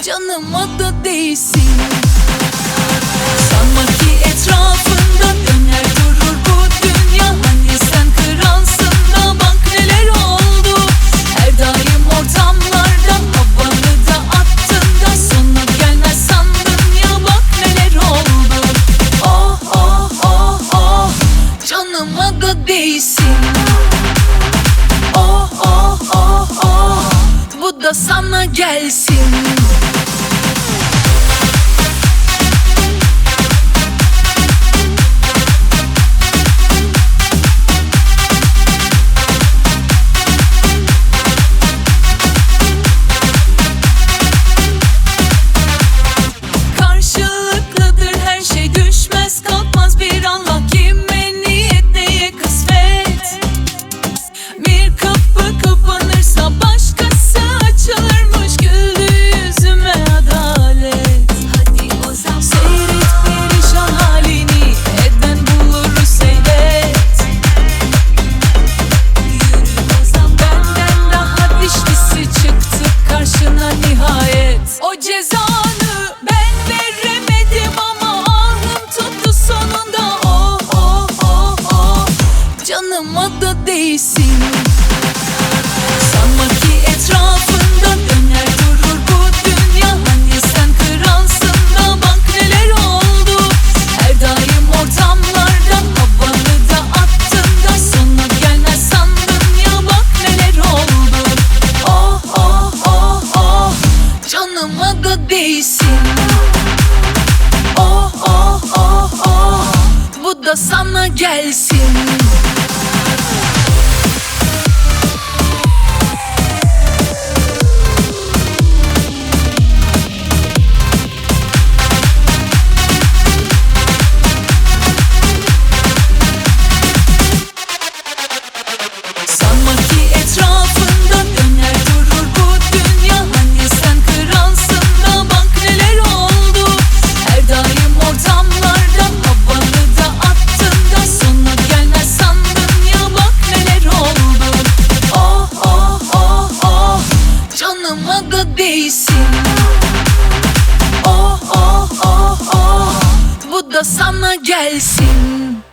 canıma da değsin. Sanma ki etrafında döner durur bu dünya. Hani sen kralsın da bak neler oldu. Her daim ortamlarda havanı da attın da sonu gelmez sandın ya, bak neler oldu. Oh oh oh oh, canıma da değsin. Oh oh oh oh, bu da sana gelsin. Karşılıklıdır her şey, düşmez kalkmaz bir Allah. Kime niyet neye kısmet. Bir kapı kapanırsa başkası açılırmış. Güldü yüzüme adalet. Hadi o zaman seyret perişan halini, eden bulur seyret. Yürü o zaman, benden daha dişlisi çıktı karşına nihayet. O cezanı ben veremedim ama ahım tuttu sonunda. Oh oh oh oh, canıma da değsin. Sanma ki etrafında döner durur bu dünya. Hani sen kralsın da bak neler oldu. Her daim ortamlarda havanı da attın da sonu gelmez sandın ya, bak neler oldu. Oh oh oh oh, canıma da değsin. Oh oh oh oh, bu da sana gelsin. Sanma ki etrafında döner durur bu dünya. Hani sen kralsın da bak neler oldu. Her daim ortamlarda havanı da attın da sonu gelmez sandın ya, bak neler oldu. Oh oh oh oh, canıma da değsin. Oh oh oh oh, bu da sana gelsin.